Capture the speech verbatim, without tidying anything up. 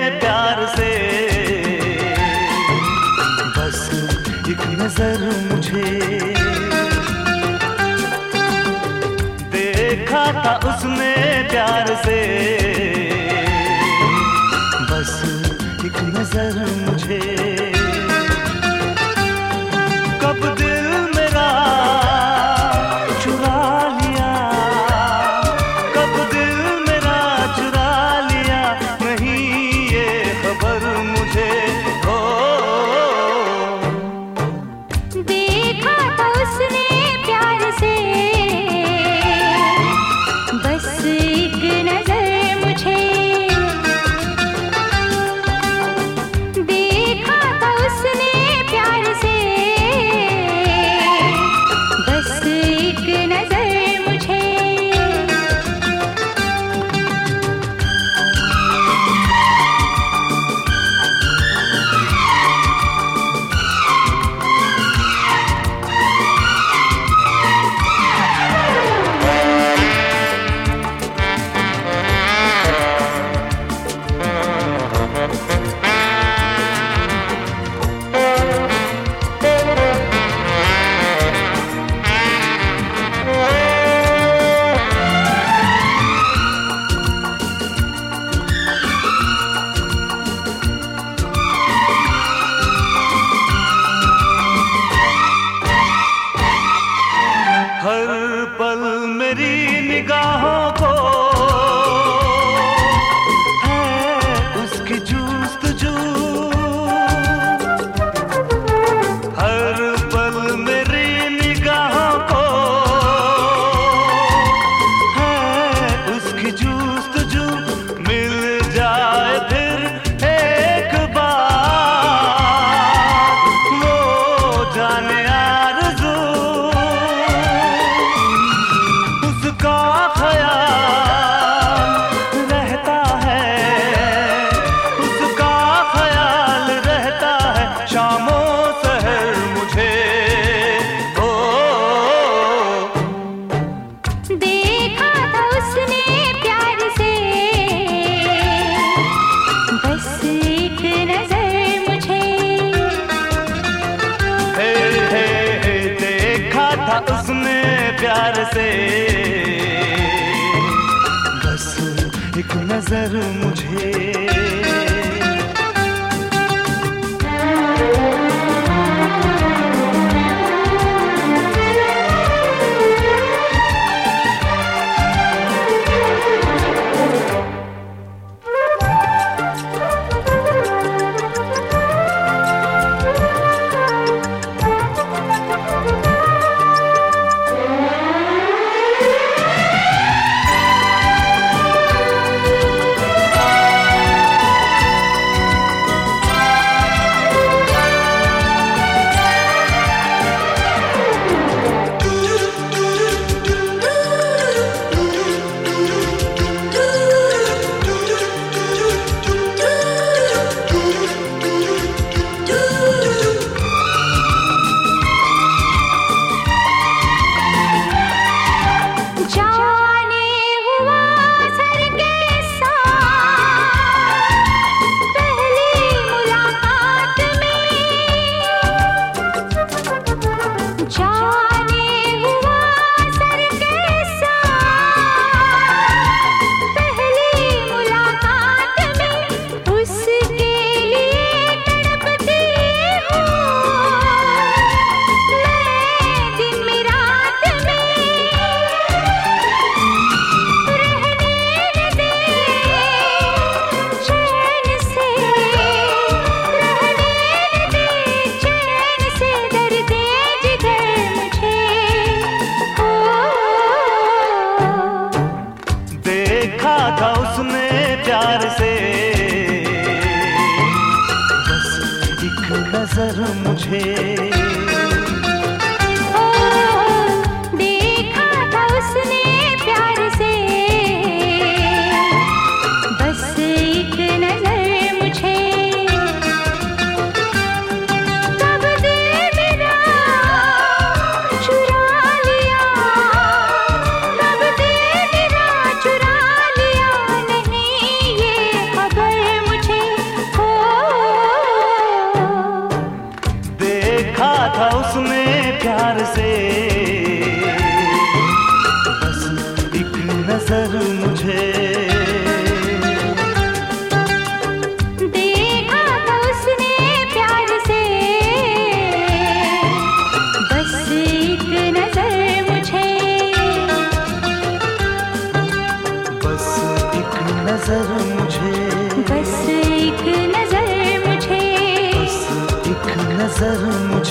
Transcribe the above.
प्यार से, बस एक नजर मुझे। देखा था उसने प्यार से, बस एक नजर मुझे। कब दिल मेरा चुरा लिया, कब दिल मेरा चुरा लिया, नहीं ये खबर मुझे। ओ देखा था उसने प्यार से, बस एक नजर मुझे। देखा था उसने प्यार से, बस एक नजर मुझे। हर पल मेरी निगाहों को है उसकी जुस्तजू, हर पल मेरी निगाहों को है उसकी जुस्तजू। मिल जाए फिर एक बार वो जाने आरज़ू, उसका ख्याल रहता है, उसका ख्याल रहता है शामों सहर मुझे। ओ देखा था उसने प्यार से, बस एक नजर मुझे। हे हे हे देखा था उसने प्यार से, बस एक नजर मुझे। जाने हुआ सर के साथ पहली मुलाकात में, जाने हुआ सर के साथ पहली मुलाकात में, उसके लिए तड़पती हूँ मैं दिन में रात में। देखा था उसने प्यार से, बस एक नजर मुझे। देखा था उसने प्यार से, बस एक नजर मुझे। कब दिल मेरा चुरा लिया, कब दिल मेरा चुरा लिया, नहीं ये खबर मुझे। नजर मुझे